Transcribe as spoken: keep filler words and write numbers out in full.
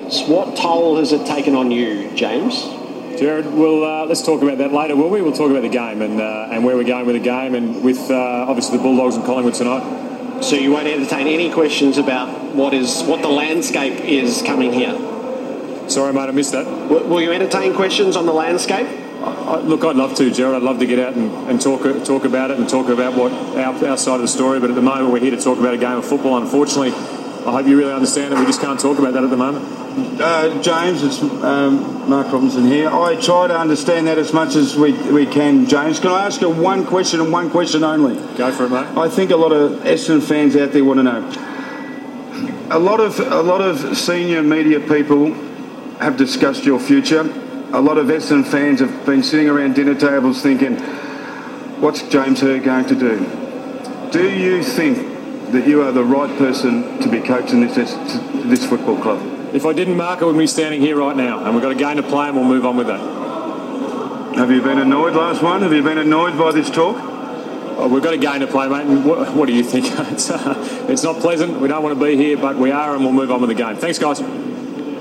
So what toll has it taken on you, James? Jared, we'll, uh, let's talk about that later, will we? We'll talk about the game and uh, and where we're going with the game and with, uh, obviously, the Bulldogs and Collingwood tonight. So you won't entertain any questions about what is what the landscape is coming here? Sorry, mate, I missed that. W- will you entertain questions on the landscape? I, I, look, I'd love to, Jared. I'd love to get out and, and talk talk about it and talk about what our, our side of the story, but at the moment we're here to talk about a game of football. Unfortunately, I hope you really understand that we just can't talk about that at the moment. Uh, James, it's um, Mark Robinson here. I try to understand that as much as we we can, James. Can I ask you one question and one question only? Go for it, mate. I think a lot of Essendon fans out there want to know. A lot of a lot of senior media people have discussed your future. A lot of Essendon fans have been sitting around dinner tables thinking, what's James Hird going to do? Do you think that you are the right person to be coaching this this football club? If I didn't, Mark, I wouldn't be standing here right now. And we've got a game to play and we'll move on with that. Have you been annoyed last one? Have you been annoyed by this talk? Oh, we've got a game to play, mate. And what, what do you think? It's, uh, it's not pleasant. We don't want to be here, but we are, and we'll move on with the game. Thanks, guys.